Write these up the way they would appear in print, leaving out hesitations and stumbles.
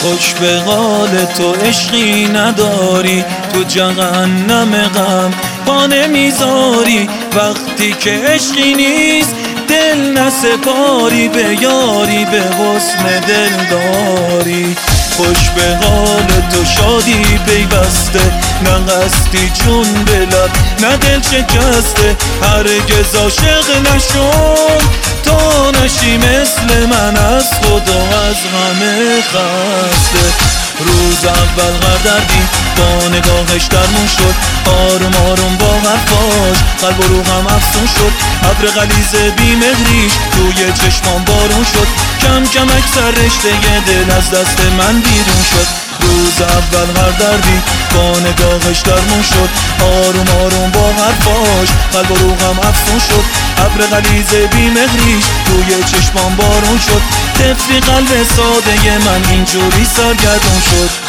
خوش به حال تو عشقی نداری، تو جهنم غم پا نمیذاری. وقتی که عشقی نیست دل نسپاری، به یاری به حسن دل داری. خوش به حال تو شادی پیوسته، نه قصدی چون به لب نه دل شکسته. هرگز عاشق نشون تا نشی مثل من، از خدا از همه خسته. روز اول غردردی با نگاهش درمون شد، آروم آروم با حرفاش قلب و روحم افسون شد. ابر غلیظ بیمهریش توی چشمام بارون شد، کم کم اکثر رشته دل از دست من بیرون شد. روز اول غردردی با نگاهش درمون شد، آروم آروم با حرفاش قلب و روحم افسون شد. ابر غلیظ بیمهریش توی چشمام بارون شد، طفلی قلب ساده من اینجوری سرگردون شد.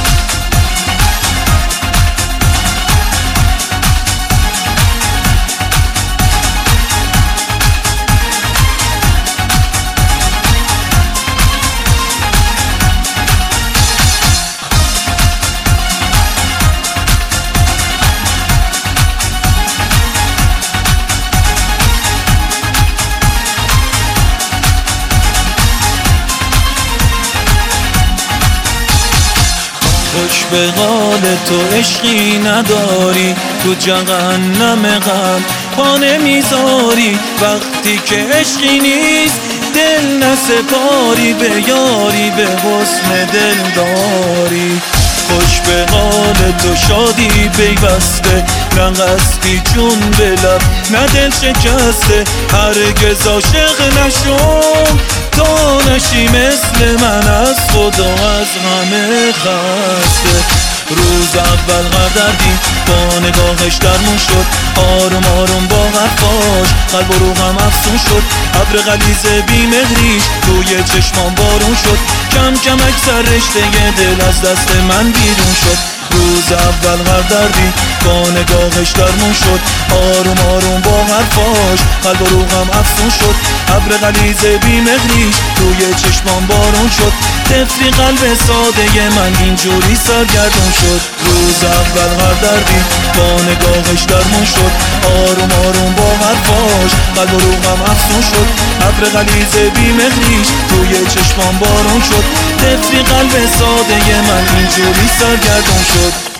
خوش به حال تو عشقی نداری، تو جهنم غم پا نمیذاری. وقتی که عشقی نیست دل نسپاری، به یاری به حسن دل داری. خوش به حال تو شادی پیوسته، نه قصدی چون به لب نه دل شکسته. هرگز عاشق نشون تا نشی مثل من، از خدا از همه خسته. روز اول غردردی با نگاهش درمون شد، آروم آروم با حرفاش قلب و روحم افسون شد. ابر غلیظ بیمهریش توی چشمام بارون شد، کم کم اکثر رشته دل از دست من بیرون شد. روز اول غردردی با نگاهش درمون شد، آروم آروم با حرفاش قلب و روحم افسون شد. ابر غلیظ بیمهریش توی چشمام بارون شد، طفلی قلب ساده من اینجوری سرگردون شد. روز اول غردردی با نگاهش درمون شد، آروم آروم با حرفاش قلب و روحم افسون شد. ابر غلیظ بیمهریش توی چشمام بارون شد، طفلی قلب ساده من اینجوری سرگردون شد.